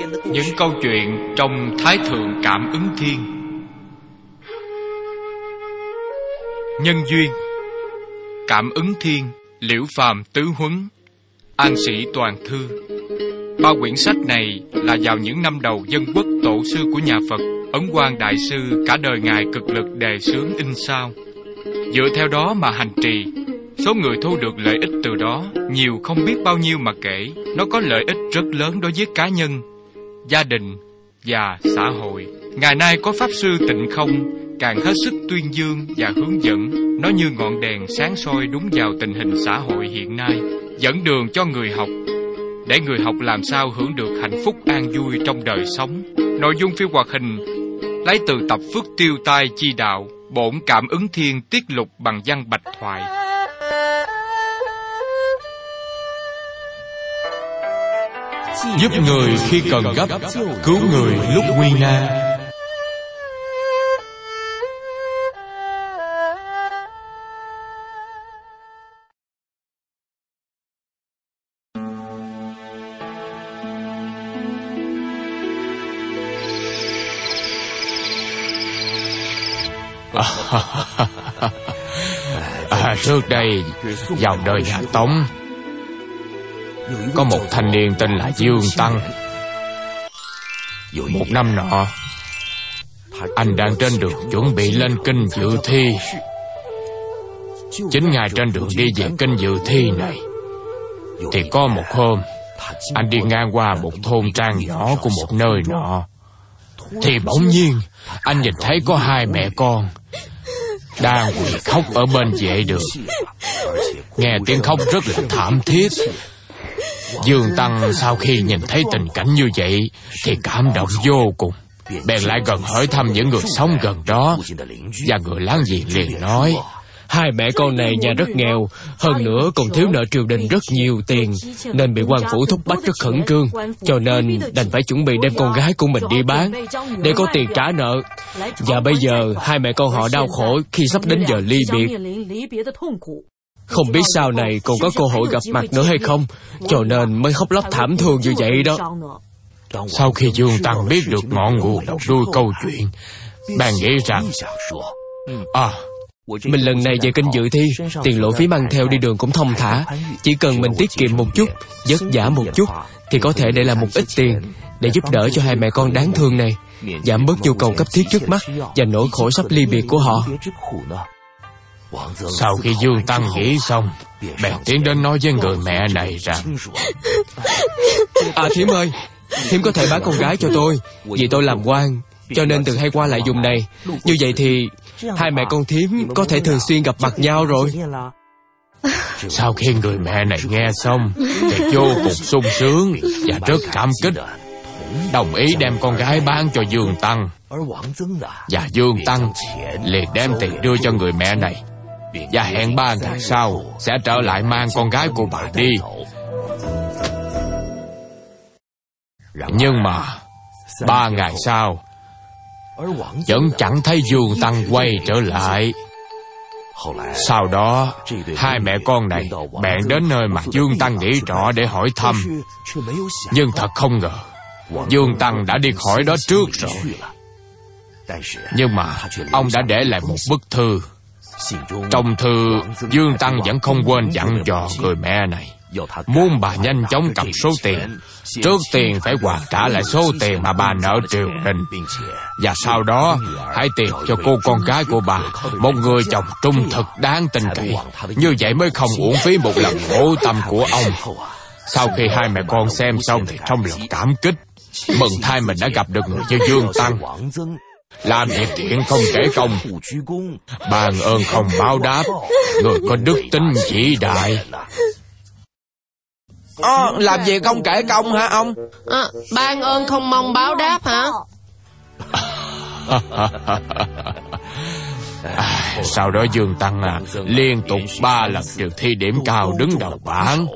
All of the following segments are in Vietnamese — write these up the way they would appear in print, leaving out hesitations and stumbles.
Những câu chuyện trong Thái Thượng Cảm Ứng Thiên. Nhân duyên. Cảm Ứng Thiên, Liễu Phàm tứ huấn, An Sĩ toàn thư. Ba quyển sách này là vào những năm đầu dân quốc tổ sư của nhà Phật, Ấn Quang Đại Sư cả đời Ngài cực lực đề xướng in sao. Dựa theo đó mà hành trì, số người thu được lợi ích từ đó nhiều không biết bao nhiêu mà kể. Nó có lợi ích rất lớn đối với cá nhân, gia đình và xã hội. Ngày nay có Pháp Sư Tịnh Không càng hết sức tuyên dương và hướng dẫn. Nó như ngọn đèn sáng soi đúng vào tình hình xã hội hiện nay, dẫn đường cho người học, để người học làm sao hưởng được hạnh phúc an vui trong đời sống. Nội dung phim hoạt hình lấy từ tập Phước Tiêu Tai Chi Đạo, bổn Cảm Ứng Thiên tiết lục bằng văn bạch thoại. Giúp người khi cần gấp, cứu người lúc nguy nan. Trước đây, vào đời nhà Tống, có một thanh niên tên là Dương Tăng. Một năm nọ, anh đang trên đường chuẩn bị lên kinh dự thi. Chính ngay trên đường đi về kinh dự thi này, thì có một hôm, anh đi ngang qua một thôn trang nhỏ của một nơi nọ. Thì bỗng nhiên, anh nhìn thấy có hai mẹ con đang quỳ khóc ở bên vệ đường. Nghe tiếng khóc rất là thảm thiết. Dương Tăng sau khi nhìn thấy tình cảnh như vậy thì cảm động vô cùng, bèn lại gần hỏi thăm những người sống gần đó. Và người láng giềng liền nói: hai mẹ con này nhà rất nghèo, hơn nữa còn thiếu nợ triều đình rất nhiều tiền, nên bị quan phủ thúc bách rất khẩn trương, cho nên đành phải chuẩn bị đem con gái của mình đi bán để có tiền trả nợ. Và bây giờ hai mẹ con họ đau khổ khi sắp đến giờ ly biệt, không biết sau này còn có cơ hội gặp mặt nữa hay không, cho nên mới khóc lóc thảm thương như vậy đó. Sau khi Dương Tăng biết được ngọn nguồn đầu đuôi câu chuyện, bạn nghĩ rằng mình lần này về kinh dự thi, tiền lộ phí mang theo đi đường cũng thông thả. Chỉ cần mình tiết kiệm một chút, vất vả một chút, thì có thể để làm một ít tiền để giúp đỡ cho hai mẹ con đáng thương này, giảm bớt nhu cầu cấp thiết trước mắt và nỗi khổ sắp ly biệt của họ. Sau khi Dương Tăng nghĩ xong, bèn tiến đến nói với người mẹ này rằng: Thím ơi, thím có thể bán con gái cho tôi, vì tôi làm quan cho nên thường hay qua lại vùng này. Như vậy thì hai mẹ con thím có thể thường xuyên gặp mặt nhau rồi. Sau khi người mẹ này nghe xong thì vô cùng sung sướng và rất cảm kích, đồng ý đem con gái bán cho Dương Tăng. Và Dương Tăng liền đem tiền đưa cho người mẹ này, và hẹn 3 ngày sau sẽ trở lại mang con gái của bà đi. Nhưng mà 3 ngày sau vẫn chẳng thấy Dương Tăng quay trở lại. Sau đó hai mẹ con này bèn đến nơi mà Dương Tăng nghỉ trọ để hỏi thăm. Nhưng thật không ngờ, Dương Tăng đã đi khỏi đó trước rồi. Nhưng mà ông đã để lại một bức thư. Trong thư, Dương Tăng vẫn không quên dặn dò người mẹ này, muốn bà nhanh chóng cầm số tiền. Trước tiên phải hoàn trả lại số tiền mà bà nợ triều đình, và sau đó hãy tìm cho cô con gái của bà một người chồng trung thực đáng tin cậy. Như vậy mới không uổng phí một lần khổ tâm của ông. Sau khi hai mẹ con xem xong thì trong lòng cảm kích, mừng thay mình đã gặp được người như Dương Tăng. Làm việc thiện không kể công, ban ơn không báo đáp, người có đức tính vĩ đại. Làm việc không kể công hả ông? Ban ơn không mong báo đáp hả? Sau đó Dương Tăng liên tục 3 lần trừ thi điểm cao đứng đầu bảng.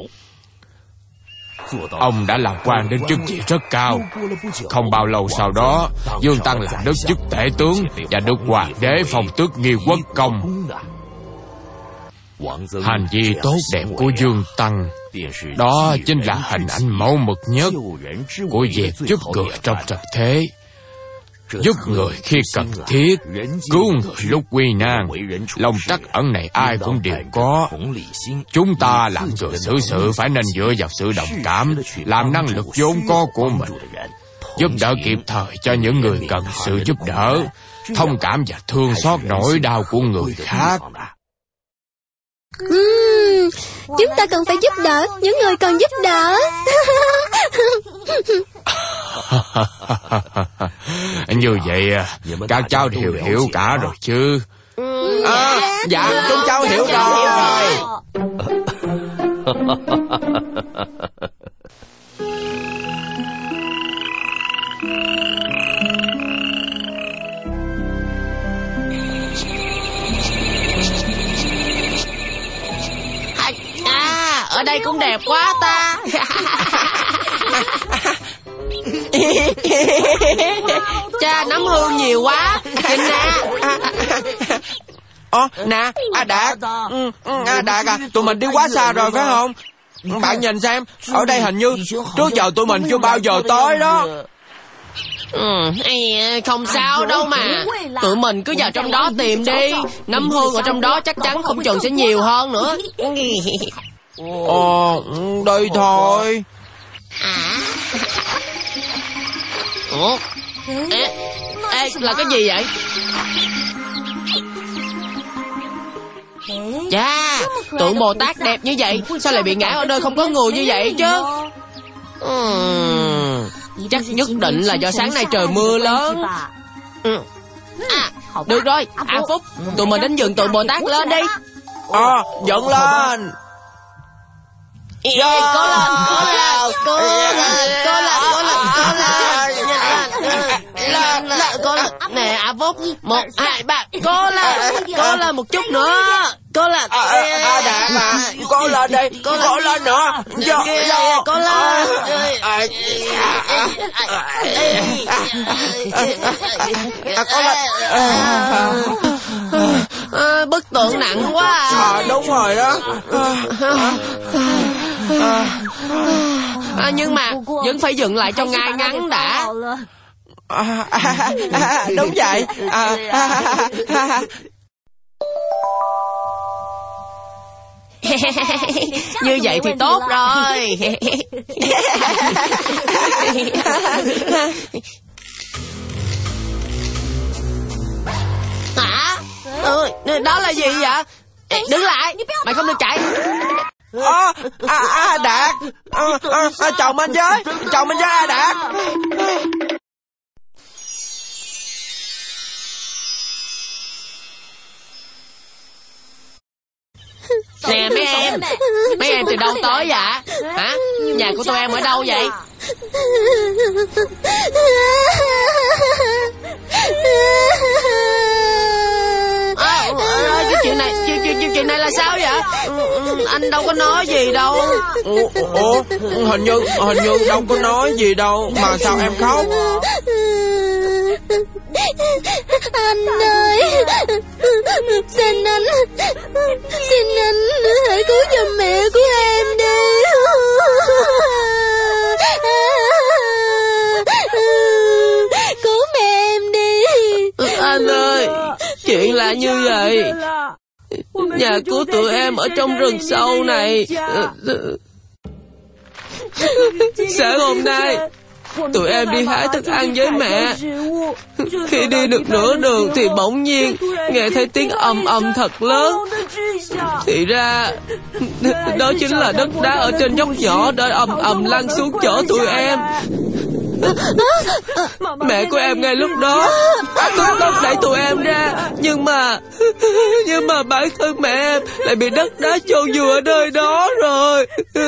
Ông đã làm quan đến chức vị rất cao. Không bao lâu sau đó, Dương Tăng làm được chức tể tướng và được hoàng đế phong tước Nghi Quốc công. Hành vi tốt đẹp của Dương Tăng, đó chính là hình ảnh mẫu mực nhất của việc giúp người trong trần thế. Giúp người khi cần thiết, cứu người lúc nguy nan. Lòng trắc ẩn này ai cũng đều có. Chúng ta làm người xử sự phải nên dựa vào sự đồng cảm, làm năng lực vốn có của mình, giúp đỡ kịp thời cho những người cần sự giúp đỡ, thông cảm và thương xót nỗi đau của người khác. Chúng ta cần phải giúp đỡ những người cần giúp đỡ. Như vậy các cháu đều hiểu cả rồi chứ? Dạ, chúng cháu hiểu rồi. Ở đây cũng đẹp quá ta. Cha, nấm hương nhiều quá. Nhìn nè. Nè, Đạt. Đạt à, tụi mình đi quá xa rồi phải không? Bạn nhìn xem, ở đây hình như trước giờ tụi mình chưa bao giờ tới đó. Không sao đâu mà. Tụi mình cứ vào trong đó tìm đi. Nấm hương ở trong đó chắc chắn không chừng sẽ nhiều hơn nữa. Đây thôi. Ê, là cái gì vậy? Chà, tượng Bồ Tát đẹp như vậy, sao lại bị ngã ở nơi không có người như vậy chứ? Chắc nhất định là do sáng nay trời mưa lớn. Được rồi, A Phúc, tụi mình đến dựng tượng Bồ Tát lên đi. Dựng lên. Cố lên. Nè A Phúc, 1, 2, 3, cố lên một chút nữa. Cố lên. Đạt à, cố lên đi, cố lên nữa. Cố lên. Bức tượng nặng quá. Đúng rồi đó. Nhưng mà vẫn phải dựng lại cho ngay ngắn đã. Đúng vậy. Như vậy thì tốt rồi. Đó là gì vậy? Đứng lại, mày không được chạy. Đạt, chồng anh với Đạt. Nè mấy em từ đâu tới vậy? Hả? Nhà của tụi em ở đâu vậy? Chuyện này là sao vậy? Anh đâu có nói gì đâu. Hình như đâu có nói gì đâu. Mà sao em khóc? Anh ơi, xin anh hãy cứu giùm mẹ của em đi. Cứu mẹ em đi. Anh ơi, chuyện là như vậy. Nhà của tụi em ở trong rừng sâu này. Sáng hôm nay tụi em đi hái thức ăn với mẹ. Khi đi được nửa đường thì bỗng nhiên nghe thấy tiếng ầm ầm thật lớn. Thì ra đó chính là đất đá ở trên dốc nhỏ đã ầm ầm lăn xuống chỗ tụi em. Mẹ của em ngay lúc đó cố gắng đẩy tụi em ra, nhưng mà bản thân mẹ em lại bị đất đá chôn vùi ở nơi đó rồi.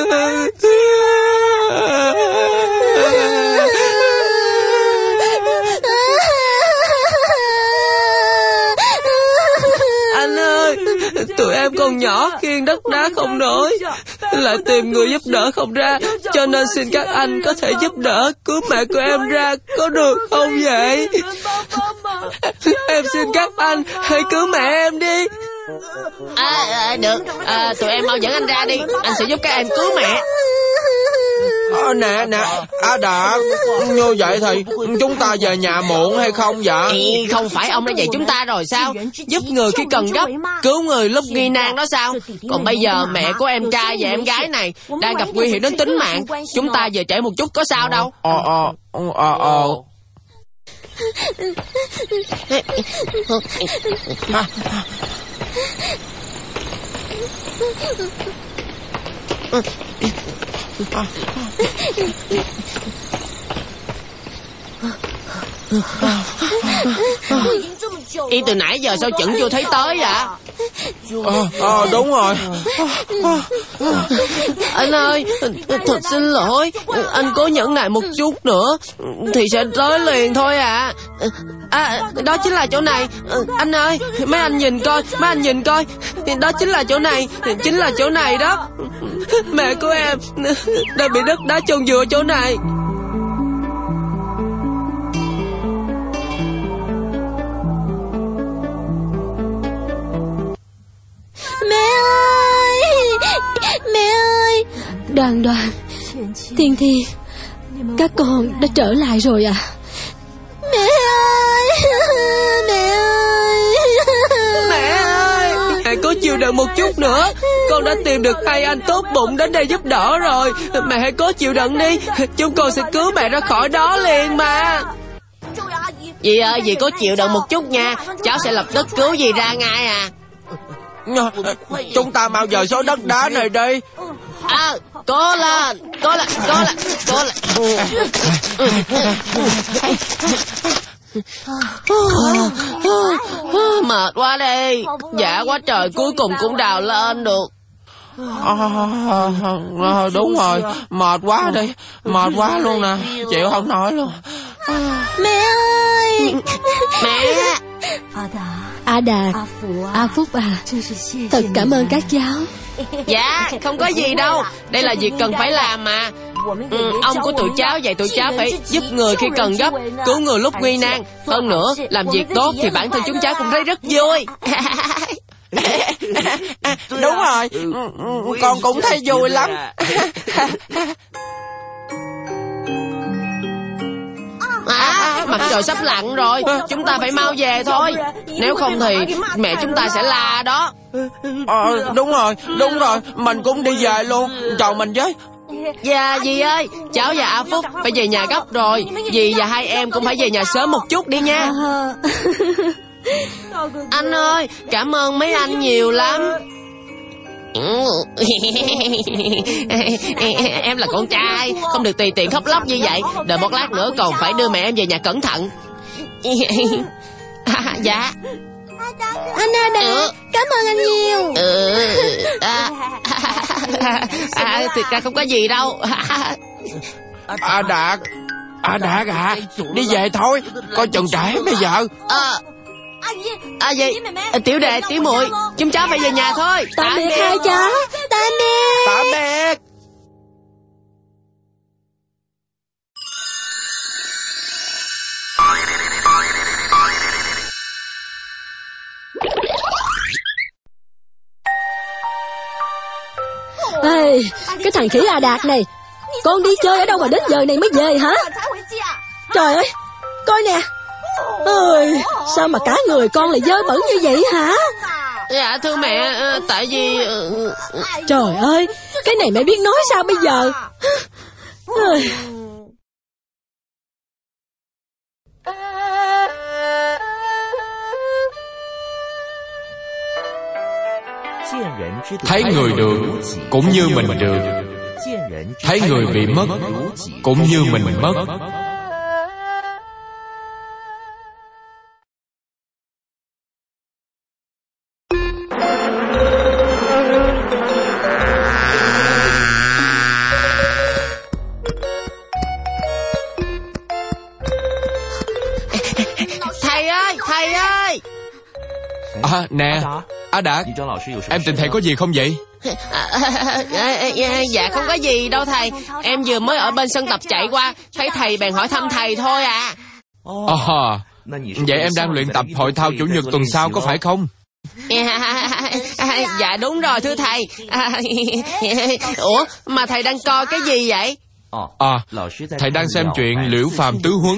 Anh ơi, tụi em còn nhỏ khiêng đất đá không nổi, lại tìm người giúp đỡ không ra, cho nên xin các anh có thể giúp đỡ cứu mẹ của em ra, có được không vậy? Em xin các anh hãy cứu mẹ em đi. Được, tụi em mau dẫn anh ra đi. Anh sẽ giúp các em cứu mẹ. Nè, Đạt, như vậy thì chúng ta về nhà muộn hay không vậy? Không phải ông đã dạy chúng ta rồi sao? Giúp người khi cần gấp, cứu người lúc nghi nan đó sao? Còn bây giờ mẹ của em trai và em gái này đang gặp nguy hiểm đến tính mạng. Chúng ta về trễ một chút có sao đâu. Đi từ nãy giờ sao chững chưa thấy tới vậy? Đúng rồi. Anh ơi, thật xin lỗi. Anh cố nhẫn nại một chút nữa thì sẽ tới liền thôi à. Đó chính là chỗ này. Anh ơi, mấy anh nhìn coi. Đó chính là chỗ này. Chính là chỗ này đó. Mẹ của em đang bị đất đá chôn vùi chỗ này. Mẹ ơi, Đoàn, Thiên, các con đã trở lại rồi à? Mẹ ơi, Mẹ cố chịu đựng một chút nữa. Con đã tìm được hai anh tốt bụng đến đây giúp đỡ rồi. Mẹ hãy cố chịu đựng đi. Chúng con sẽ cứu mẹ ra khỏi đó liền mà. Dì ơi, dì cố chịu đựng một chút nha. Cháu sẽ lập tức cứu dì ra ngay à. Chúng ta mau dời số đất đá này đi. Cố lên. Mệt quá đi. Dạ quá trời, cuối cùng cũng đào lên được. Đúng rồi, mệt quá luôn nè, chịu không nổi luôn. Mẹ ơi. Mẹ. A Đạt, A Phúc à, thật cảm ơn các cháu. Dạ, không có gì đâu. Đây là việc cần phải làm mà. Ông của tụi cháu dạy tụi cháu phải giúp người khi cần gấp, cứu người lúc nguy nan. Hơn nữa, làm việc tốt thì bản thân chúng cháu cũng thấy rất vui. Đúng rồi, con cũng thấy vui lắm. Mặt trời sắp lặn rồi. Chúng ta phải mau về thôi. Nếu không thì mẹ chúng ta sẽ la đó. Đúng rồi, mình cũng đi về luôn. Chào mình với. Dạ dì ơi, cháu và A Phúc phải về nhà gấp rồi. Dì và hai em cũng phải về nhà sớm một chút đi nha. Anh ơi, cảm ơn mấy anh nhiều lắm. Em là con trai, không được tùy tiện khóc lóc như vậy. Đợi một lát nữa còn phải đưa mẹ em về nhà cẩn thận. Dạ. Anh Đạt, cảm ơn anh nhiều. Thực ra không có gì đâu. Đạt à, đi về thôi, coi chừng trễ bây giờ. Gì? Tiểu đệ, tiểu muội, chúng cháu phải về nhà thôi. Tạm biệt hai cháu. Tạm biệt. Ê, cái thằng khỉ A Đạt này, con đi chơi ở đâu mà đến giờ này mới về hả? Trời ơi, coi nè. Ơi, sao mà cả người con lại dơ bẩn như vậy hả? Dạ thưa mẹ, tại vì... Trời ơi, cái này mẹ biết nói sao bây giờ? Thấy người được cũng như mình được, thấy người bị mất cũng như mình mất. Thầy ơi. Nè, Đạt, em tìm thầy có gì không vậy? Dạ không có gì đâu thầy. Em vừa mới ở bên sân tập chạy qua, thấy thầy bèn hỏi thăm thầy thôi à. Vậy em đang luyện tập hội thao chủ nhật tuần sau có phải không? Dạ đúng rồi thưa thầy. Ủa mà thầy đang coi cái gì vậy? Thầy đang xem chuyện Liễu Phàm Tứ Huấn.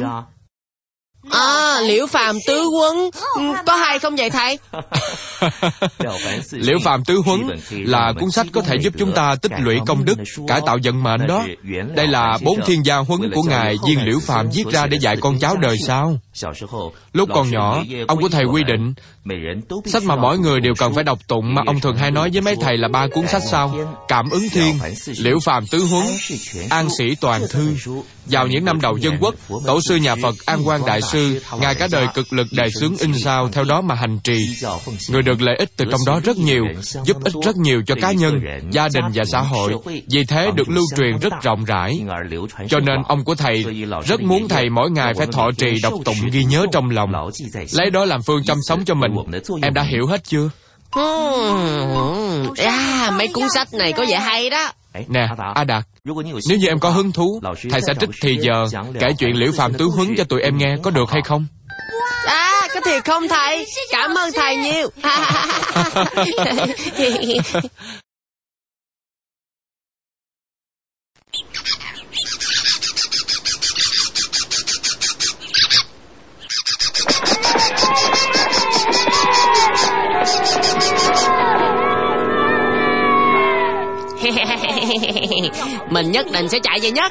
Liễu Phàm Tứ Huấn có hay không vậy thầy? Liễu Phàm Tứ Huấn là cuốn sách có thể giúp chúng ta tích lũy công đức, cải tạo vận mệnh đó. Đây là 4 thiên gia huấn của ngài Viên Liễu Phàm viết ra để dạy con cháu đời sau. Lúc còn nhỏ, ông của thầy quy định sách mà mỗi người đều cần phải đọc tụng, mà ông thường hay nói với mấy thầy là 3 cuốn sách sau: Cảm Ứng Thiên, Liễu Phàm Tứ Huấn, An Sĩ Toàn Thư. Vào những năm đầu Dân Quốc, tổ sư nhà Phật An Quang Đại Sư ngài cả đời cực lực đề xướng in sao, theo đó mà hành trì. Người được lợi ích từ trong đó rất nhiều, giúp ích rất nhiều cho cá nhân, gia đình và xã hội, vì thế được lưu truyền rất rộng rãi. Cho nên ông của thầy rất muốn thầy mỗi ngày phải thọ trì đọc tụng ghi nhớ trong lòng, lấy đó làm phương chăm sống cho mình. Em đã hiểu hết chưa? Mấy cuốn sách này có vẻ hay đó. Nè, A Đạt, nếu như em có hứng thú, thầy sẽ trích thì giờ kể chuyện Liễu Phàm Tứ Huấn cho tụi em nghe, có được hay không? Có thiệt không thầy? Cảm ơn thầy nhiều. Mình nhất định sẽ chạy về nhất.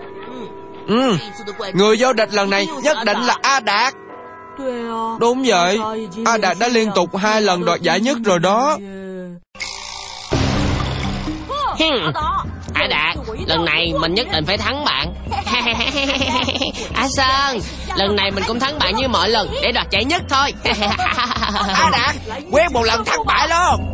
Người vô địch lần này nhất định là A Đạt. Đúng vậy, A Đạt đã liên tục 2 lần đoạt giải nhất rồi đó. A Đạt, lần này mình nhất định phải thắng bạn. A Sơn, lần này mình cũng thắng bạn như mọi lần để đoạt giải nhất thôi. A Đạt, quyết một lần thắng bại luôn.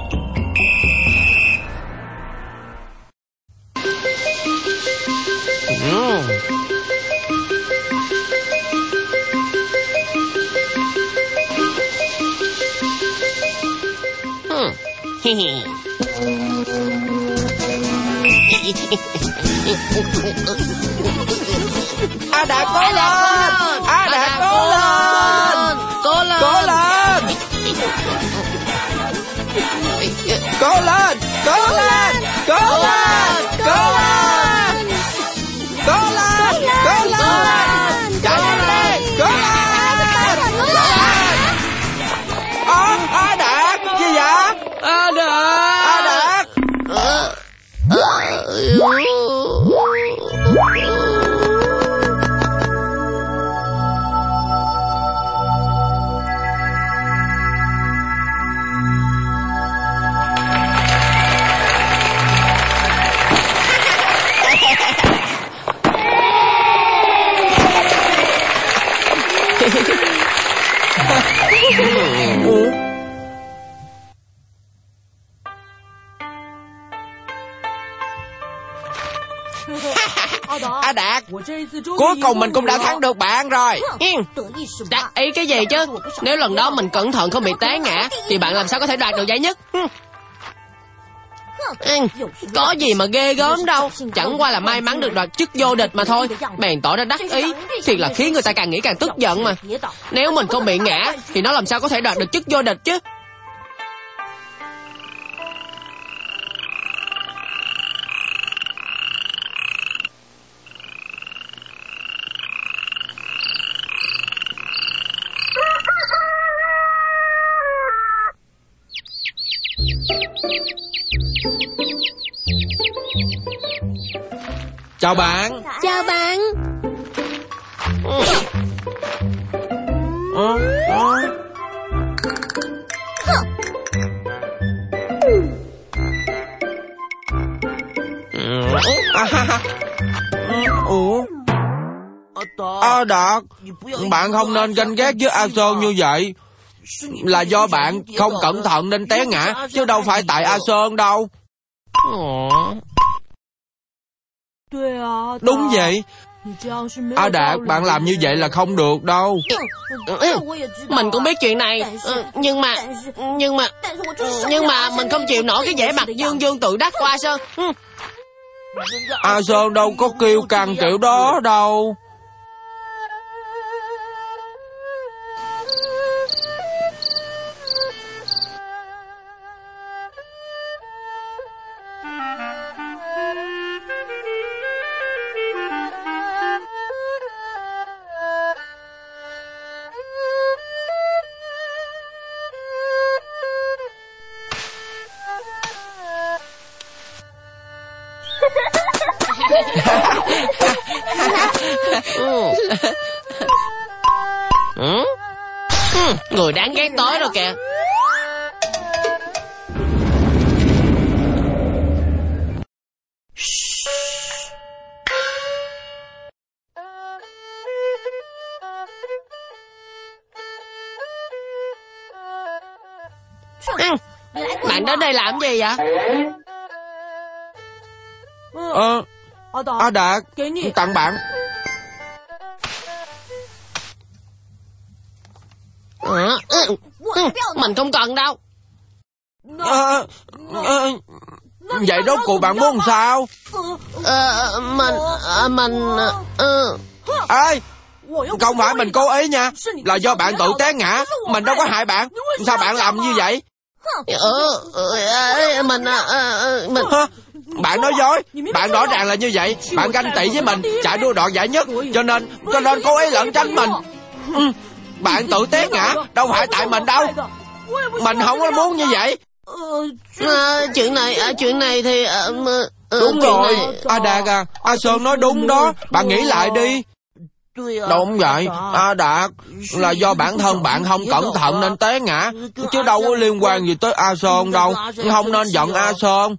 A Đạt cố lên, A Đạt cố lên, cố lên, cố lên, cố lên, cố lên, cố lên, cố lên, cố lên, cố lên, chạy lên đi, cố lên, cố lên. A Đạt, gì vậy? A Đạt, A Đạt. A Đạt, cuối cùng mình cũng đã thắng được bạn rồi. Đắc ý cái gì chứ? Nếu lần đó mình cẩn thận không bị té ngã thì bạn làm sao có thể đoạt được giải nhất? Có gì mà ghê gớm đâu, chẳng qua là may mắn được đoạt chức vô địch mà thôi. Bèn tỏ ra đắc ý, thiệt là khiến người ta càng nghĩ càng tức giận mà. Nếu mình không bị ngã thì nó làm sao có thể đoạt được chức vô địch chứ? Chào bạn. Chào bạn. A Đạt, bạn không nên ganh ghét với A Sơn như vậy. Là do bạn không cẩn thận nên té ngã, chứ đâu phải tại A Sơn đâu. Đúng vậy. A Đạt, bạn làm như vậy là không được đâu. Mình cũng biết chuyện này, nhưng mà mình không chịu nổi cái vẻ mặt dương dương tự đắc của A Sơn. A Sơn đâu có kiêu căng kiểu đó đâu. Người đáng ghét tới rồi kìa. Bạn đến đây làm gì vậy? A Đạt, tặng bạn. Mình không cần đâu. Vậy rốt cuộc bạn muốn sao? Ê, không phải mình cố ý nha, là do bạn tự té ngã. Mình đâu có hại bạn. Sao bạn làm như vậy? Bạn nói dối. Bạn rõ ràng là như vậy. Bạn ganh tị với mình, chạy đua đoạt giải nhất, cho nên cố ý lẩn tránh mình. Bạn tự té ngã, đâu phải tại mình đâu. Mình không có muốn như vậy. Chuyện này thì đúng rồi. A Đạt à, A Sơn nói đúng đó. Bạn nghĩ lại đi. Đúng vậy, A Đạt, là do bản thân bạn không cẩn thận nên té ngã, chứ đâu có liên quan gì tới A Sơn đâu. Không nên giận A Sơn.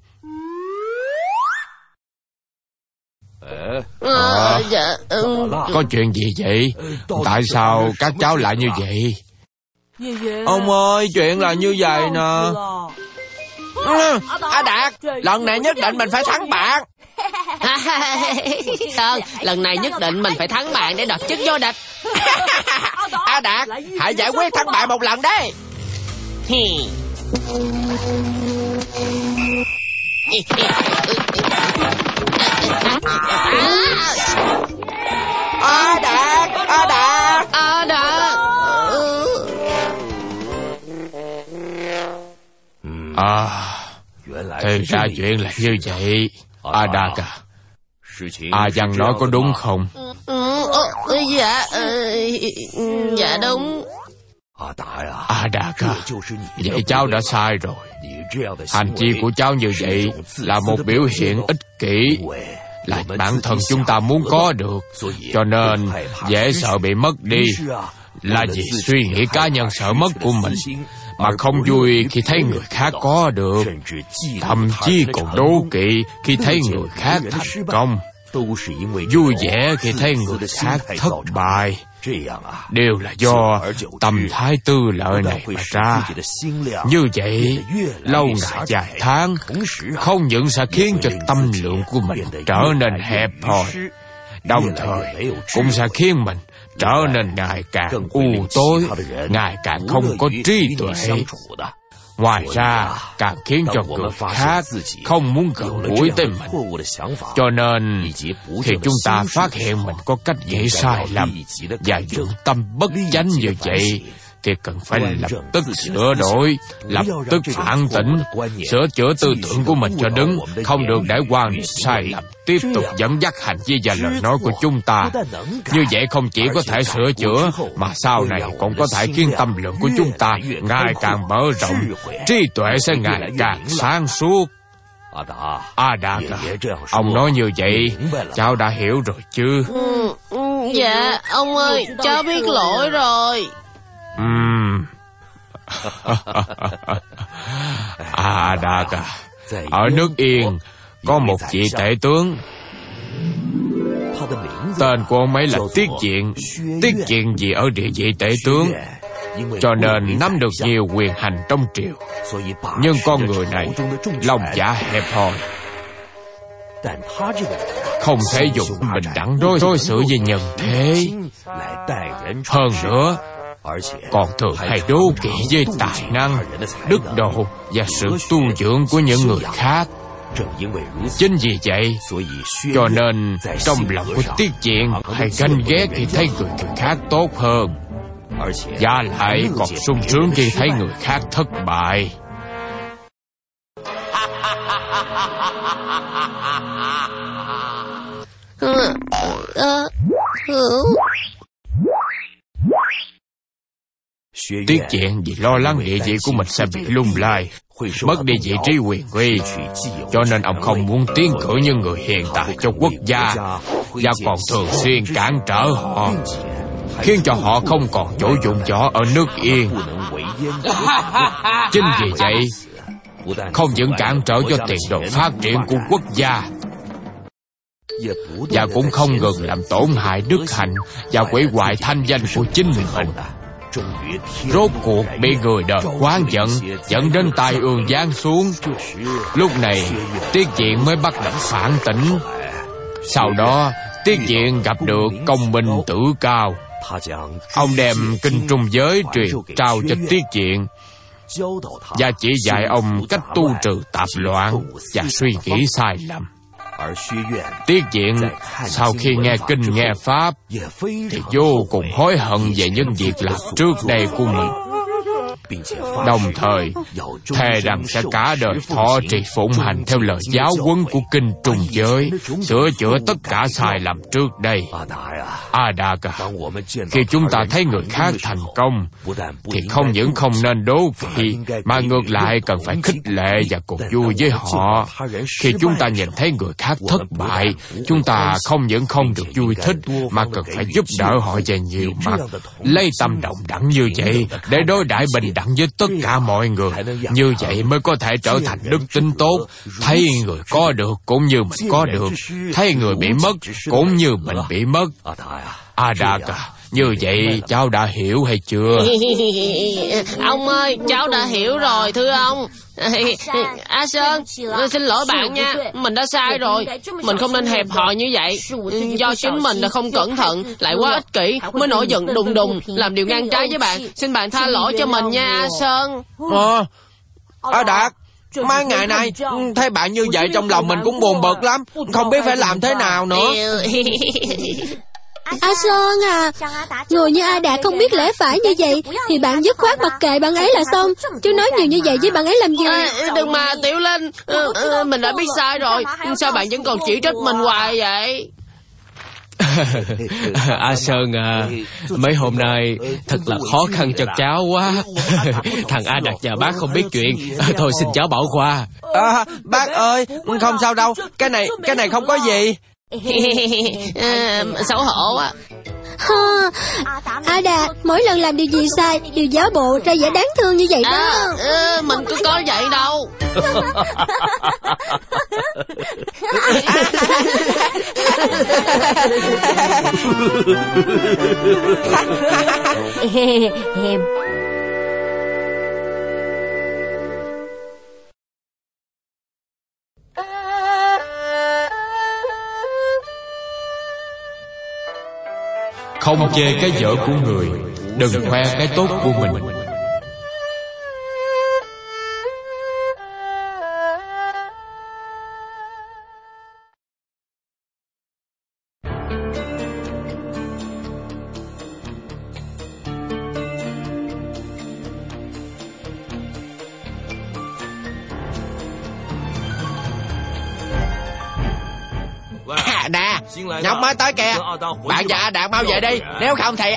Có chuyện gì vậy? Tại sao các cháu lại như vậy? Ông ơi, chuyện là như vậy nè. A Đạt, lần này nhất định mình phải thắng bạn. Sơn, lần này nhất định mình phải thắng bạn để đoạt chức vô địch. A Đạt, hãy giải quyết thắng bại một lần đấy. A Đạt, A Đạt, A Đạt. Thì ra chuyện là như vậy. A Đạt à, A Văn nói có đúng không? Dạ đúng. A Đạt à, vậy cháu đã sai rồi. Hành vi của cháu như vậy là một biểu hiện ích kỷ, là bản thân chúng ta muốn có được, cho nên dễ sợ bị mất đi. Là vì suy nghĩ cá nhân sợ mất của mình, mà không vui khi thấy người khác có được, thậm chí còn đố kỵ khi thấy người khác thành công, vui vẻ khi thấy người khác thất bại. Đều là do tâm thái tư lợi này mà ra. Như vậy, lâu ngày dài tháng, không những sẽ khiến cho tâm lượng của mình trở nên hẹp hòi, đồng thời cũng sẽ khiến mình trở nên ngày càng u tối, ngày càng không có trí tuệ. Ngoài ra, càng khiến cho người khác không muốn gần gũi tới mình. Cho nên, khi chúng ta phát hiện mình có cách nghĩ sai lầm và dụng tâm bất chánh như vậy, thì cần phải lập tức sửa đổi, lập tức phản tỉnh, sửa chữa tư tưởng của mình cho đúng, không được để quan niệm sai lầm tiếp tục dẫn dắt hành vi và lời nói của chúng ta. Như vậy không chỉ có thể sửa chữa, mà sau này còn có thể khiến tâm lượng của chúng ta ngày càng mở rộng, trí tuệ sẽ ngày càng sáng suốt. A Đạt à, ông nói như vậy, cháu đã hiểu rồi chứ? Dạ, ông ơi, cháu biết lỗi rồi. A Đạt à, ở nước Yên có một vị tể tướng, tên của ông ấy là Tiết Diện. Tiết Diện vì ở địa vị tể tướng, cho nên nắm được nhiều quyền hành trong triều. Nhưng con người này lòng dạ hẹp hòi, không thể dùng bình đẳng đối xử với nhân thế. Hơn nữa, còn thường hay đố kỵ với tài năng, đức độ và sự tu dưỡng của những người khác. Chính vì vậy, cho nên trong lòng của Tiết Diện hay ganh ghét khi thấy người khác tốt hơn, và lại còn sung sướng khi thấy người khác thất bại. Tiết Diện vì lo lắng địa vị của mình sẽ bị lung lay, mất đi vị trí quyền uy, cho nên ông không muốn tiến cử những người hiện tại cho quốc gia, và còn thường xuyên cản trở họ, khiến cho họ không còn chỗ dụng võ ở nước Yên. Chính vì vậy, không những cản trở cho tiền đồ phát triển của quốc gia, và cũng không ngừng làm tổn hại đức hạnh và hủy hoại thanh danh của chính mình. Rốt cuộc bị người đời oán giận, dẫn đến tai ương giáng xuống. Lúc này Tiết Diện mới bắt đầu phản tỉnh. Sau đó Tiết Diện gặp được Công Minh Tử Cao. Ông đem kinh trung giới truyền trao cho Tiết Diện và chỉ dạy ông cách tu trừ tạp loạn và suy nghĩ sai lầm. Tiết Diện sau khi nghe kinh nghe pháp thì vô cùng hối hận về những việc làm trước đây của mình, đồng thời thề rằng sẽ cả đời thọ trì phụng hành theo lời giáo huấn của kinh trung giới, sửa chữa tất cả sai lầm trước đây. A Đạt à, khi chúng ta thấy người khác thành công thì không những không nên đố kỵ, mà ngược lại cần phải khích lệ và cùng vui với họ. Khi chúng ta nhìn thấy người khác thất bại, chúng ta không những không được vui thích mà cần phải giúp đỡ họ về nhiều mặt. Lấy tâm đồng đẳng như vậy để đối đãi bình đẳng với tất cả mọi người, như vậy mới có thể trở thành đức tính tốt. Thấy người có được cũng như mình có được, thấy người bị mất cũng như mình bị mất. A Đạt à, như vậy cháu đã hiểu hay chưa? Ông ơi, cháu đã hiểu rồi thưa ông. A Sơn, xin lỗi bạn nha, mình đã sai rồi. Mình không nên hẹp hòi như vậy. Do chính mình đã không cẩn thận, lại quá ích kỷ, mới nổi giận đùng đùng làm điều ngang trái với bạn. Xin bạn tha lỗi cho mình nha A Sơn. A Đạt, mấy ngày nay thấy bạn như vậy trong lòng mình cũng buồn bực lắm, không biết phải làm thế nào nữa. A Sơn à, người như A Đạt không biết lẽ phải như vậy thì bạn dứt khoát mặc kệ bạn ấy là xong, chứ nói nhiều như vậy với bạn ấy làm gì. Đừng mà Tiểu Linh, mình đã biết sai rồi, sao bạn vẫn còn chỉ trích mình hoài vậy? A Sơn à, mấy hôm nay thật là khó khăn cho cháu quá. Thằng A Đạt nhà bác không biết chuyện, thôi xin cháu bỏ qua. Bác ơi, không sao đâu, cái này không có gì. Xấu hổ á. A Đạt mỗi lần làm điều gì sai đều giáo bộ ra vẻ đáng thương như vậy đó. Mình có vậy đâu. Không chê cái dở của người, đừng khoe cái tốt của mình. Nè, nhóc mới tới kìa, bạn và A Đạt mau về đi, nếu không thì...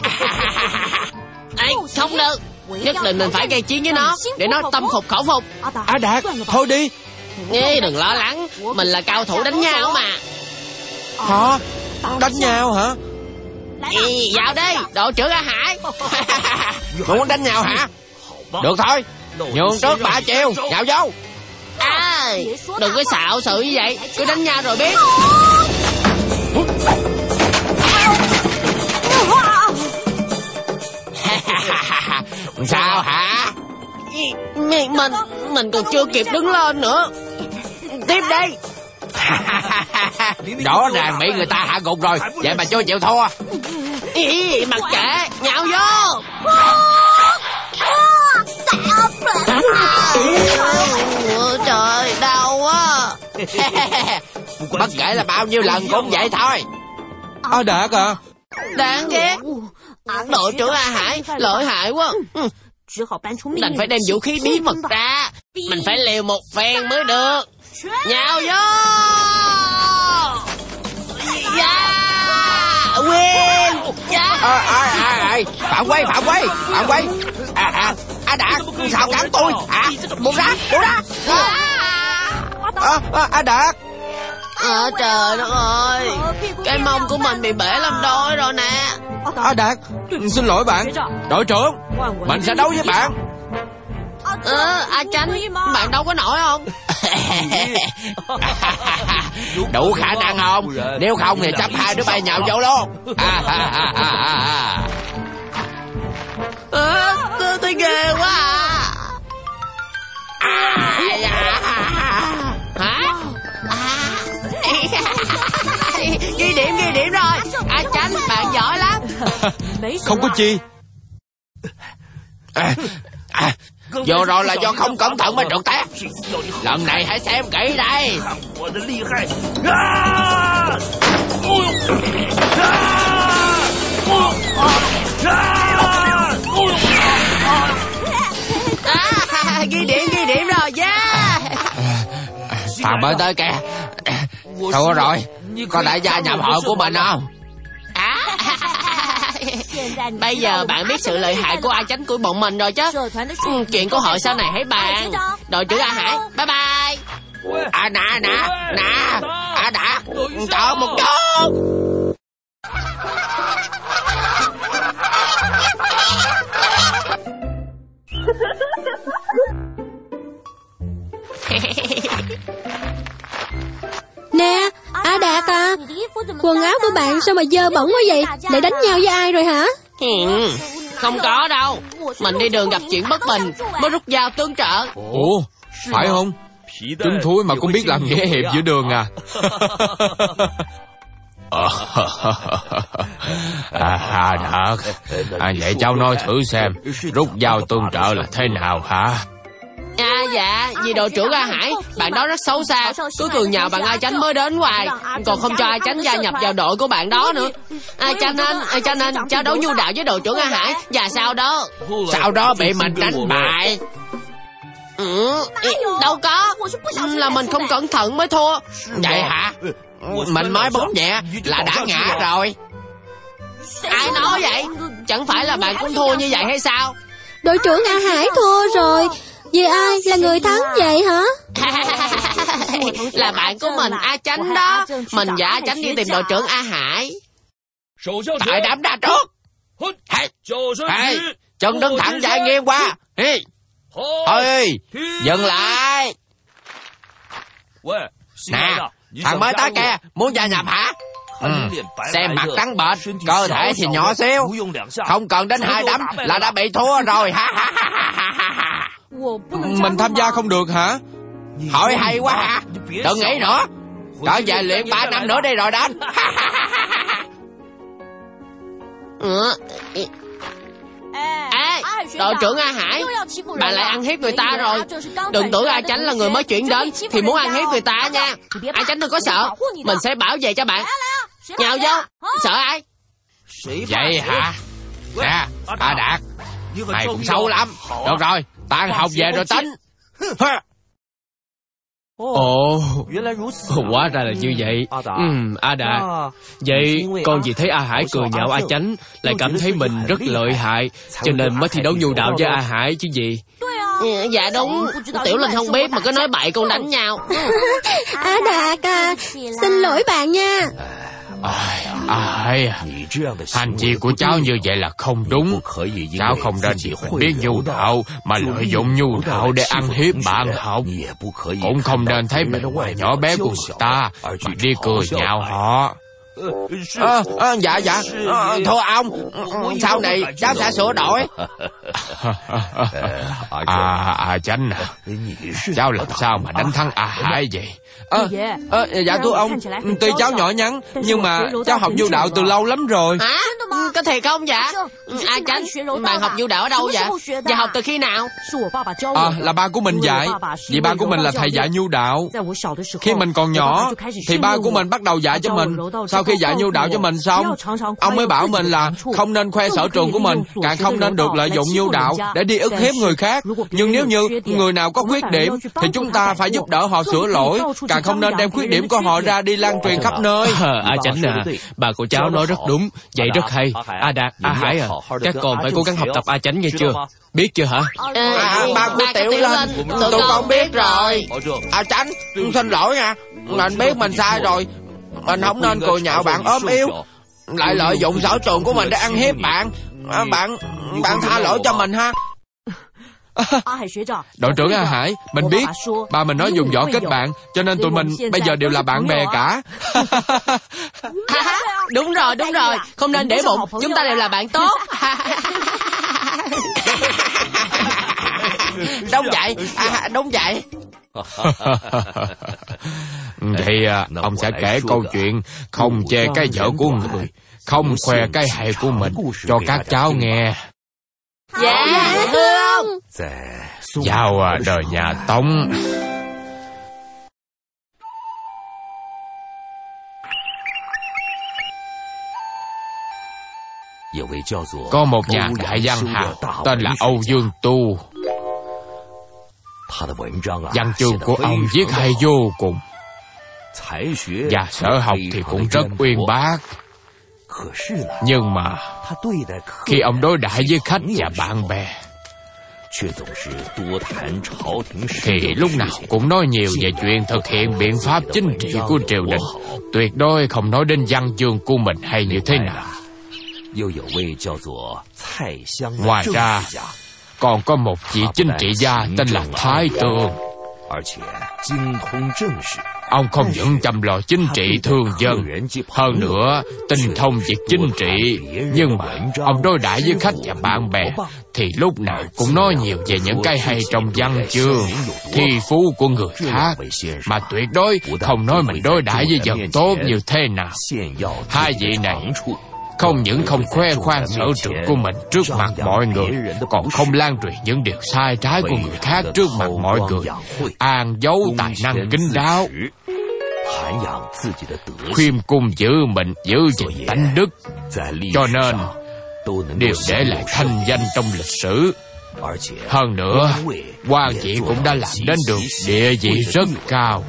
Không được, nhất định mình phải gây chiến với nó, để nó tâm phục khẩu phục. A Đạt, thôi đi. Đừng lo lắng, mình là cao thủ đánh nhau mà. Hả? Đánh nhau hả? Vào đi, đội trưởng A Hải. Muốn đánh nhau hả? Được thôi, nhường trước 3 chiều, nhào vô. Đừng có xạo sự như vậy, cứ đánh nhau rồi biết. Sao hả? Mình còn chưa kịp đứng lên nữa. Tiếp đi. Rõ ràng bị người ta hạ gục rồi, vậy mà chưa chịu thua. Mặc kệ, nhào vô. Trời, đau quá. Bất kể là bao nhiêu lần cũng vậy thôi. A Đạt à? Đáng ghét. Đội trưởng A Hải lợi hại quá. Đành phải đem vũ khí bí mật ra. Mình phải liều một phen mới được. Nhào vô. Quyền. Phạm quay. A Đạt, sao cản tôi hả? Buông ra. A Đạt. Trời đất ơi, cái mông của mình bị bể làm đôi rồi nè. Đạt, xin lỗi bạn. Đội trưởng, mình sẽ đấu với bạn. A Chánh, bạn đâu có nổi không? Đủ khả năng không? Nếu không thì chấp hai đứa bay nhào vô luôn. Tôi ghê quá Hả? Ghi điểm rồi. A Chánh, bạn giỏi lắm. Không có chi. Vừa rồi là do không cẩn thận mới trượt té. Lần này hãy xem kỹ đây. Ghi điểm rồi. Yeah. Thằng mới tới kìa. Thôi rồi, có đại gia nhập hội của mình không? Bây giờ bạn biết sự lợi hại của A Chánh của bọn mình rồi chứ. Chuyện của hội sau này hãy bàn. Đội trưởng A Hải, bye bye. Nè, Đạt, chờ một chút. Nè, A Đạt à, quần áo của bạn sao mà dơ bẩn quá vậy? Lại đánh nhau với ai rồi hả? Không có đâu. Mình đi đường gặp chuyện bất bình mới rút dao tương trợ. Ủa, phải không? Trứng thúi mà cũng biết làm nghĩa hiệp giữa đường à? Đạt, vậy cháu nói thử xem, rút dao tương trợ là thế nào hả? Dạ, vì đội trưởng A Hải, bạn đó rất xấu xa, cứ cường nhào bạn A Chánh mới đến hoài, còn không cho A Chánh gia nhập vào đội của bạn đó nữa. Cho nên cháu đấu nhu đạo với đội trưởng A Hải. Và sau đó bị mình đánh bại. Đâu có, là mình không cẩn thận mới thua. Vậy hả? Mình mới búng nhẹ là đã ngã rồi. Ai nói vậy? Chẳng phải là bạn cũng thua như vậy hay sao? Đội trưởng A Hải thua rồi. Vì ai là người thắng vậy hả? Là bạn của mình, A Chánh đó. Mình và A Chánh đi tìm đội trưởng A Hải. Tại đám ra trước. Chân đứng thẳng dài nghiêng qua. Thôi, dừng lại. Nè, thằng mới tới kìa, muốn gia nhập hả? Xem mặt trắng bệch, cơ thể thì nhỏ xíu, không cần đến 2 đấm là đã bị thua rồi. Mình tham gia không được hả? Hỏi hay quá hả? Đừng nghĩ nữa, trở về luyện 3 năm nữa đi rồi đến. Đội trưởng A Hải, bạn lại ăn hiếp người ta rồi. Đừng tưởng A Chánh là người mới chuyển đến thì muốn ăn hiếp người ta nha. A Chánh đừng có sợ, mình sẽ bảo vệ cho bạn. Nhào vô, sợ ai? Vậy hả? Nè, A Đạt, mày cũng xấu lắm. Được rồi, tan học về rồi tính. Ồ, hóa ra là như vậy. A Đạt, vậy con vì thấy A Hải cười nhạo A Chánh, lại cảm thấy mình rất lợi hại, cho nên mới thi đấu nhu đạo với A Hải chứ gì. Dạ đúng, Tiểu Linh không biết mà cứ nói bậy con đánh nhau. A Đạt à, xin lỗi bạn nha. Hành vi của cháu như vậy là không đúng. Cháu không nên vì mình biết nhu đạo mà lợi dụng nhu đạo để ăn hiếp bạn học. Cũng không nên thấy mình ngoài nhỏ bé của người ta mà đi cười nhạo họ. Dạ, thưa ông, sau này cháu sẽ sửa đổi. Chánh à, cháu làm sao mà đánh thắng A Hải vậy? Dạ thưa ông, tuy cháu nhỏ nhắn nhưng mà cháu học nhu đạo từ lâu lắm rồi. Hả? Có thiệt không dạ? A Chánh, bạn học nhu đạo ở đâu vậy? Và học từ khi nào? Là ba của mình dạy. Vì ba của mình là thầy dạy nhu đạo. Khi mình còn nhỏ thì ba của mình bắt đầu dạy cho mình. Sau khi dạy nhu đạo cho mình xong, ông mới bảo mình là không nên khoe sở trường của mình, càng không nên được lợi dụng nhu đạo để đi ức hiếp người khác. Nhưng nếu như người nào có khuyết điểm thì chúng ta phải giúp đỡ họ sửa lỗi, càng không nên đem khuyết điểm của họ ra đi lan truyền khắp nơi. A Chánh à, bà của cháu nói rất đúng, vậy rất hay. A Đạt, A Hải à, các con phải cố gắng học tập A Chánh nghe chưa? Biết chưa hả? Ba của Tiểu Linh, tụi con biết rồi. A Chánh, xin lỗi nha. Mình biết mình sai rồi. Mình không nên cười nhạo bạn ốm yếu, lại lợi dụng sở trường của mình để ăn hiếp bạn. Bạn tha lỗi cho mình ha. Đội trưởng A Hải, mình biết ba mình nói dùng võ kết bạn, cho nên tụi mình bây giờ đều là bạn bè cả. Đúng rồi, không nên để bụng, chúng ta đều là bạn tốt. Đúng vậy. Vậy ông sẽ kể câu chuyện không chê cái dở của người, không khoe cái hay của mình cho các cháu nghe. Dạ, thưa ông. Vào đời nhà Tống, có một nhà đại văn hào tên là Âu Dương Tu. Văn chương của ông viết hay vô cùng, và sở học thì cũng rất uyên bác. Nhưng mà khi ông đối đãi với khách và bạn bè thì lúc nào cũng nói nhiều về chuyện thực hiện biện pháp chính trị của triều đình, tuyệt đối không nói đến văn chương của mình hay như thế nào. Ngoài ra còn có một vị chính trị gia tên là Thái Tường. Ông không những chăm lo chính trị thương dân, hơn nữa tinh thông việc chính trị. Nhưng mà ông đối đãi với khách và bạn bè thì lúc nào cũng nói nhiều về những cái hay trong văn chương, thi phú của người khác, mà tuyệt đối không nói mình đối đãi với dân tốt như thế nào. Hai vị này không những không khoe khoang sở trường của mình trước mặt mọi người, còn không lan truyền những điều sai trái của người khác trước mặt mọi người, an giấu tài năng kín đáo, khiêm cung giữ mình, giữ gìn tánh đức, cho nên đều để lại thanh danh trong lịch sử. Hơn nữa, quan vị cũng đã làm đến được địa vị rất cao.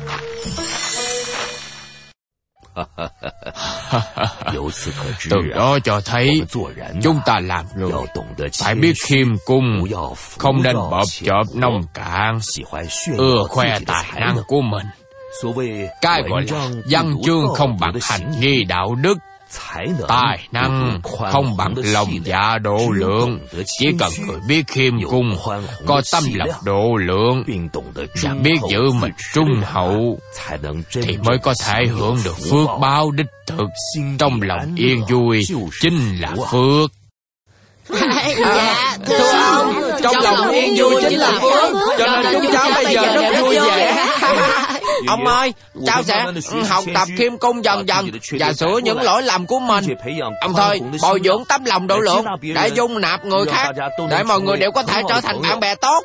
Từ đó cho thấy chúng ta làm người phải biết khiêm cung, không nên bợp chợp nông cạn, ưa khoe tài năng của mình. Cái gọi là văn chương không bằng hành nghi đạo đức, tài năng không bằng lòng dạ độ lượng. Chỉ cần người biết khiêm cung, có tâm lòng độ lượng và biết giữ mình trung hậu thì mới có thể hưởng được phước báo đích thực. Trong lòng yên vui chính là phước. Dạ, thưa ông, trong lòng yên vui chính là phước, cho nên chúng cháu bây giờ rất vui vẻ. Ông ơi, cháu sẽ học tập khiêm cung dần dần và sửa những lỗi lầm của mình, đồng thời bồi dưỡng tấm lòng độ lượng để dung nạp người khác, để mọi người đều có thể trở thành bạn bè tốt.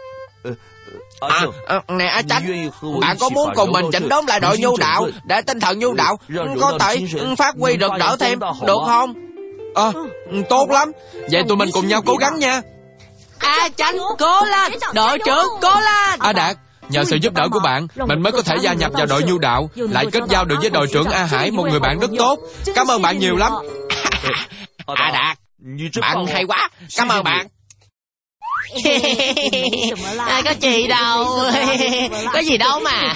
Nè A Chánh, bạn có muốn cùng mình chỉnh đốn lại đội nhu đạo để tinh thần nhu đạo có thể phát huy rực rỡ thêm, được không? Tốt lắm. Vậy tụi mình cùng nhau cố gắng nha. A Chánh cố lên, đội trưởng cố lên. A Đạt, nhờ sự giúp đỡ của bạn, mình mới có thể gia nhập vào đội nhu đạo, lại kết giao được với đội trưởng A Hải, một người bạn rất tốt. Cảm ơn bạn nhiều lắm. A Đạt, bạn hay quá, cảm ơn bạn. Có gì đâu, có gì đâu mà.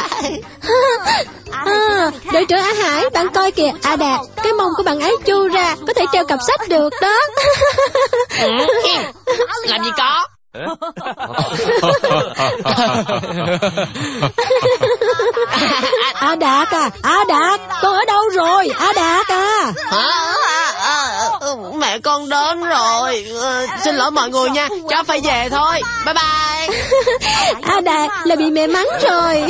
Đội trưởng A Hải, bạn coi kìa, A Đạt, cái mông của bạn ấy chu ra, có thể treo cặp sách được đó. Làm gì có. A Đạt à, A Đạt, con ở đâu rồi, A Đạt à? Mẹ con đến rồi. Xin lỗi mọi người nha, cháu phải về thôi. Bye bye. A Đạt là bị mẹ mắng rồi.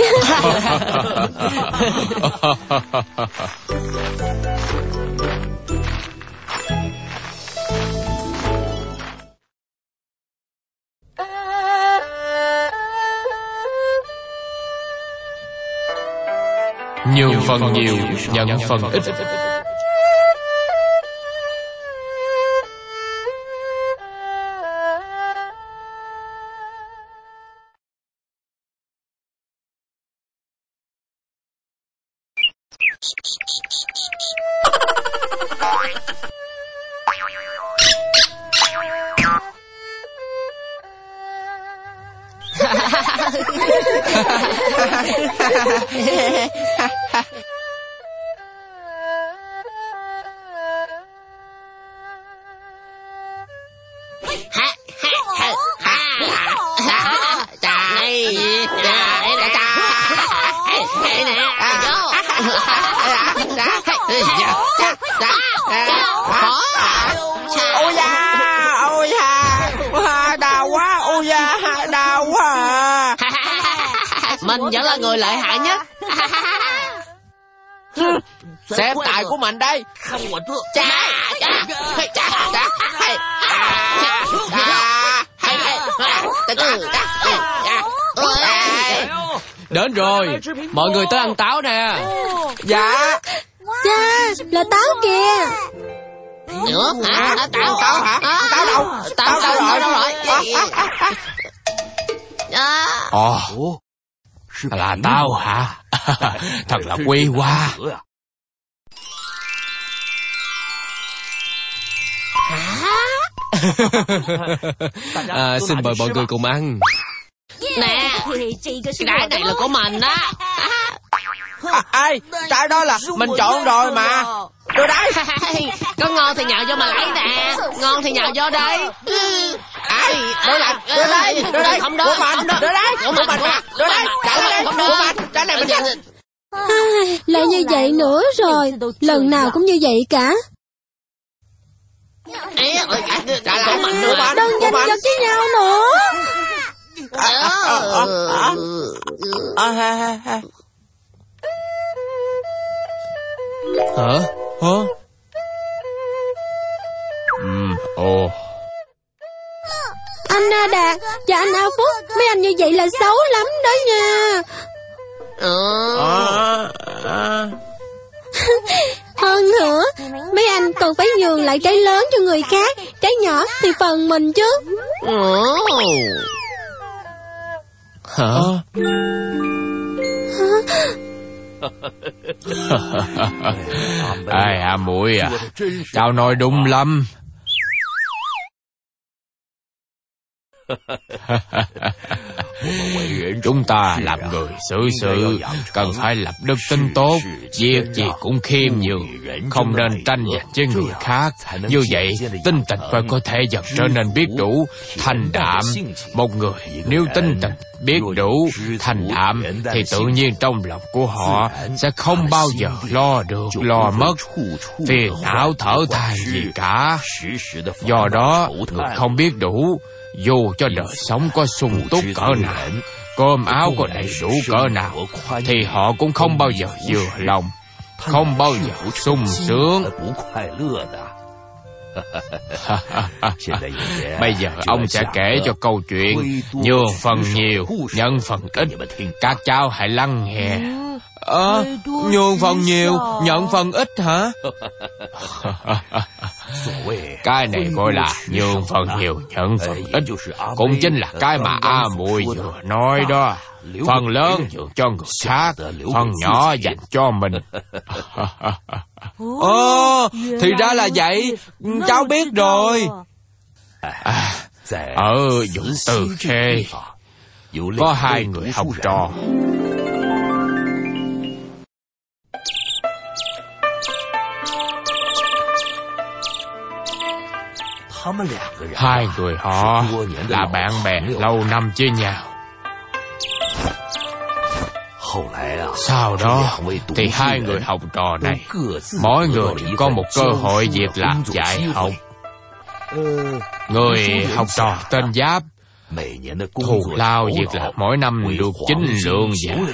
Nhường phần nhiều, nhận phần ít. Ôi da, đau quá, ôi da, đau quá. Mình vẫn là người lợi hại nhất. Xem tài của mình đây. Đến rồi, mọi người tới ăn táo nè. Dạ. Cha, là táo kìa. Nữa hả? Táo hả? Táo đâu? Táo đâu rồi? Là tao hả? Thật là quý quá. Xin mời mọi người cùng ăn. Nè, cái đáy này là của mình đó. Ê, trái đó là mình chọn rồi mà. Đưa đây. Có ngon thì nhào vô mà lấy nè. Ngon thì nhào vô đây. Đưa đây. Không đó, không đó. Đưa đây. Của mình mà. Đưa đây. Trái của mình. Trái này mình nhận. Lại như vậy nữa rồi. Lần nào cũng như vậy cả. Trả lại mình đưa mình. Đừng giành giật với nhau nữa. Hả? Anh A Đạt và anh A Phúc, mấy anh như vậy là xấu lắm đó nha. Hơn nữa, mấy anh còn phải nhường lại cái lớn cho người khác, cái nhỏ thì phần mình chứ. Hả? À muội à, cháu nói đúng lắm. Chúng ta làm người xử sự cần phải lập đức tính tốt, việc gì cũng khiêm nhường, không nên tranh giành với người khác. Như vậy tinh tịnh mới có thể dần trở nên biết đủ, thành đạm. Một người nếu tinh tịnh biết đủ, thành đạm thì tự nhiên trong lòng của họ sẽ không bao giờ lo được lo mất, phiền não thở than gì cả. Do đó người không biết đủ, dù cho đời sống có sung túc cỡ nào, cơm áo có đầy đủ cỡ nào, thì họ cũng không bao giờ vừa lòng, không bao giờ sung sướng. Bây giờ ông sẽ kể cho câu chuyện nhường phần nhiều, nhận phần ít. Các cháu hãy lắng nghe. Nhường phần nhiều, nhận phần ít hả? Cái này gọi là nhường phần nhiều, nhận phần ít, cũng chính là cái mà A Muội vừa nói đó. Phần lớn nhường cho người khác, phần nhỏ dành cho mình. Thì ra là vậy, cháu biết rồi. Ở Dũng Từ Khê có hai người học trò. Hai người họ là bạn bè lâu năm với nhau. Sau đó thì hai người học trò này mỗi người có một cơ hội việc làm dạy học. Người học trò tên Giáp thù lao việc làm mỗi năm được 9 lượng vàng.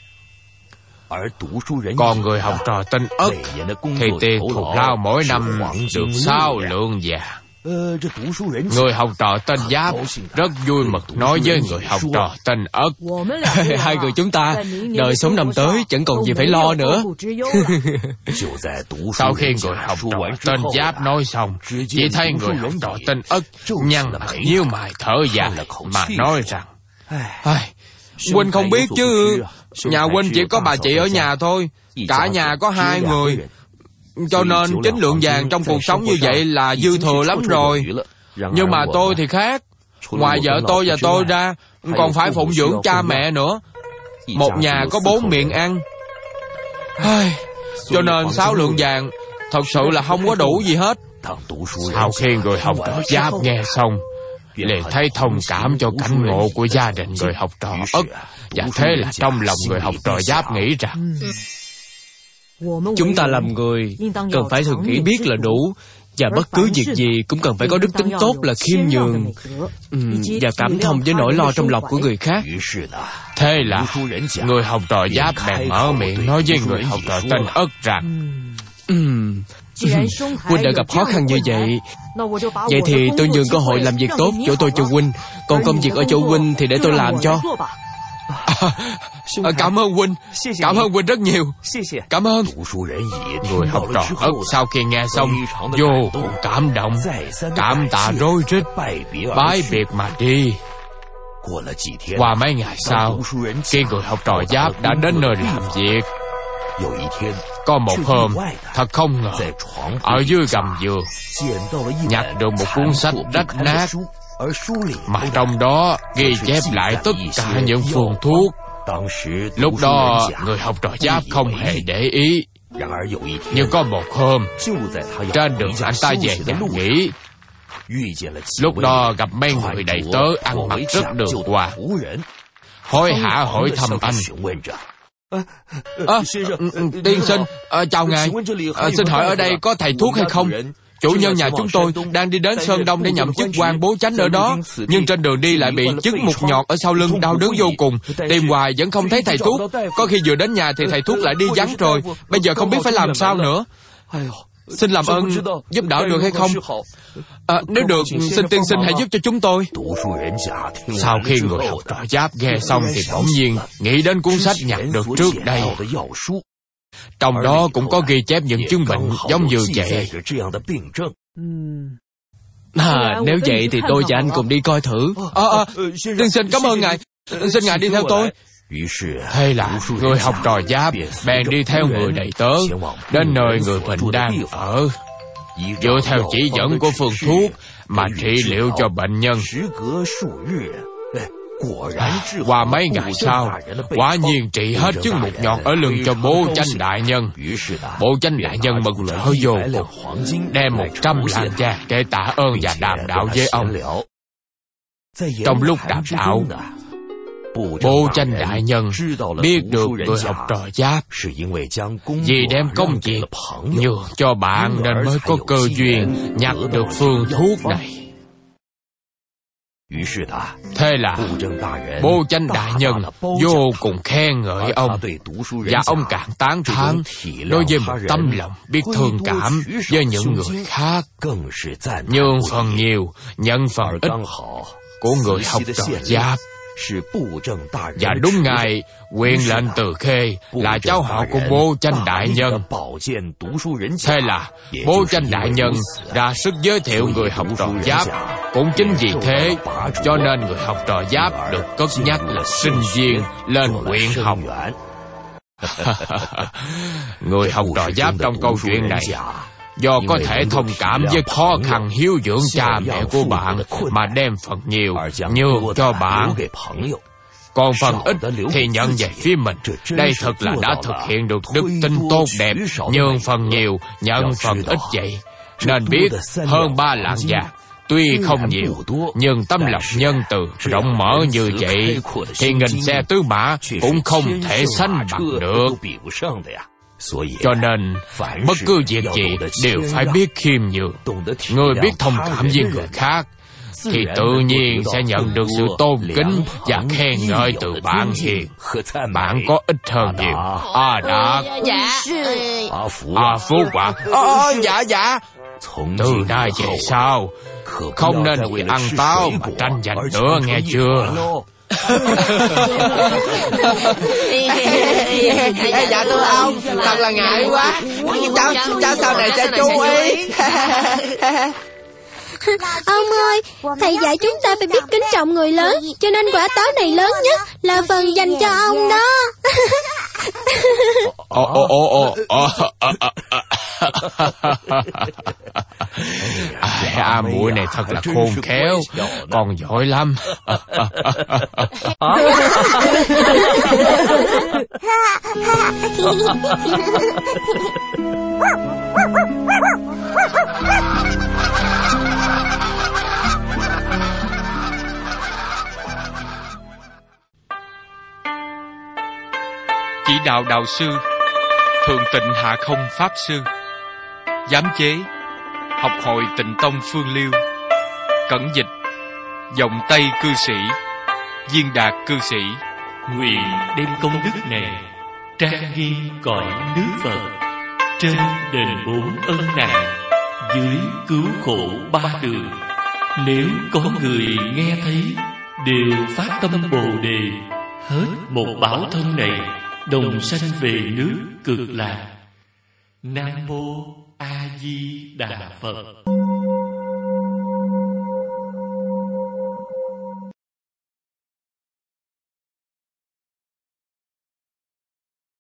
Còn người học trò tên Ất thì tiền thù lao mỗi năm được 6 lượng vàng. Người học trò tên Giáp rất vui mừng nói với người học trò tên Ất: hai người chúng ta đời sống năm tới chẳng còn gì phải lo nữa. Sau khi người học trò tên Giáp nói xong, chỉ thấy người học trò tên Ất nhăn mặt nhíu mày thở dài mà nói rằng: Huynh không biết chứ, nhà huynh chỉ có bà chị ở nhà thôi, cả nhà có 2 người, cho nên 9 lượng vàng trong cuộc sống như vậy là dư thừa lắm rồi. Nhưng mà tôi thì khác, ngoài vợ tôi và tôi ra còn phải phụng dưỡng cha mẹ nữa. Một nhà có 4 miệng ăn, cho nên 6 lượng vàng thật sự là không có đủ gì hết. Sau khi người học trò Giáp nghe xong, liền thấy thông cảm cho cảnh ngộ của gia đình người học trò Ất, và thế là trong lòng người học trò Giáp nghĩ rằng chúng ta làm người cần phải thường nghĩ biết là đủ, và bất cứ việc gì cũng cần phải có đức tính tốt là khiêm nhường và cảm thông với nỗi lo trong lòng của người khác. Thế là người học trò Giáp bèn mở miệng nói với người học trò tên Ất rằng Huynh đã gặp khó khăn như vậy, vậy thì tôi nhường cơ hội làm việc tốt chỗ tôi cho Huynh, còn công việc ở chỗ Huynh thì để tôi làm cho. Cảm ơn Huynh, cảm ơn Huynh rất nhiều. Cảm ơn. Người học trò Ất sau khi nghe xong vô cùng cảm động, cảm tạ rối rít, bái biệt mà đi. Qua mấy ngày sau, khi người học trò Giáp đã đến nơi làm việc, có một hôm thật không ngờ, ở dưới gầm giường nhặt được một cuốn sách rách nát, mà trong đó ghi chép lại tất cả những phương thuốc. Lúc đó người học trò Giáp không hề để ý, nhưng có một hôm trên đường anh ta về nhà nghỉ, lúc đó gặp mấy người đầy tớ ăn mặc rất đường hoàng, hối hả hỏi thăm anh. Tiên sinh, chào ngài, xin hỏi ở đây có thầy thuốc hay không? Chủ nhân nhà chúng tôi đang đi đến Sơn Đông để nhậm chức quan bố chánh ở đó, nhưng trên đường đi lại bị chích một nhọt ở sau lưng, đau đớn vô cùng. Tìm hoài vẫn không thấy thầy thuốc, có khi vừa đến nhà thì thầy thuốc lại đi vắng rồi. Bây giờ không biết phải làm sao nữa. Xin làm ơn giúp đỡ được hay không? Nếu được, xin tiên sinh hãy giúp cho chúng tôi. Sau khi người học trò Giáp nghe xong thì bỗng nhiên nghĩ đến cuốn sách nhặt được trước đây. Trong đó cũng có ghi chép những chứng bệnh giống như vậy. Nếu vậy thì tôi và anh cùng đi coi thử. Tiên sinh cảm ơn ngài, xin ngài đi theo tôi. Thế là người học trò Giáp bèn đi theo người đầy tớ đến nơi người bệnh đang ở, dựa theo chỉ dẫn của phương thuốc mà trị liệu cho bệnh nhân. Qua mấy ngày sau, quả nhiên trị hết chứng mụn nhọt ở lưng cho bố chánh đại nhân. Bố chánh đại nhân mừng rỡ vô cùng, đem 100 lạng vàng để tạ ơn và đàm đạo với ông. Trong lúc đàm đạo, bố chánh đại nhân biết được người học trò Giáp vì đem công việc nhường cho bạn nên mới có cơ duyên nhặt được phương thuốc này. Thế là bố chánh đại nhân vô cùng khen ngợi ông, và ông càng tán thán đối với một tấm lòng biết thương cảm với những người khác, nhường phần nhiều nhận phần ít của người học trò Giáp. Và đúng ngày Quyền lệnh Từ Khê là cháu họ của bố chánh đại nhân. Thế là bố chánh đại nhân ra sức giới thiệu người học trò Giáp. Cũng chính vì thế cho nên người học trò Giáp được cất nhắc là sinh viên lên huyện học. Người học trò Giáp trong câu chuyện này do có thể thông cảm với khó khăn hiếu dưỡng cha mẹ của bạn mà đem phần nhiều nhường cho bạn, còn phần ít thì nhận về phía mình. Đây thật là đã thực hiện được đức tính tốt đẹp, nhường phần nhiều nhận phần ít vậy. Nên biết hơn 3 lạng vàng tuy không nhiều, nhưng tấm lòng nhân từ rộng mở như vậy thì nghìn xe tứ mã cũng không thể sánh bằng được. Cho nên bất cứ việc gì đều phải biết khiêm nhường. Người biết thông cảm với người khác thì tự nhiên sẽ nhận được sự tôn kính và khen ngợi từ bạn hiền. Bạn có ích hơn nhiều. Đạt. Phúc ạ. Dạ. Từ nay về sau không nên vì ăn táo mà tranh giành nữa, nghe chưa? Dạ thưa ông, thật là ngại quá. Cháu sau này sẽ chú ý. Ông ơi, thầy dạy chúng ta phải biết kính trọng người lớn, cho nên quả táo này lớn nhất là phần dành cho ông đó. Muội này thật là khôn khéo, còn giỏi lắm. đạo đạo sư, thường tịnh hạ không pháp sư, giám chế, học hội Tịnh Tông Phương Liêu, cẩn dịch, giọng Tây cư sĩ, Viên Đạt cư sĩ. Nguyện đem công đức này trang nghiêm cõi nước Phật, trên đền bốn ân nặng, dưới cứu khổ ba đường. Nếu có người nghe thấy, đều phát tâm Bồ Đề, hết một bảo thân này, đồng sanh về nước Cực Lạc. Nam Mô A Di Đà Phật.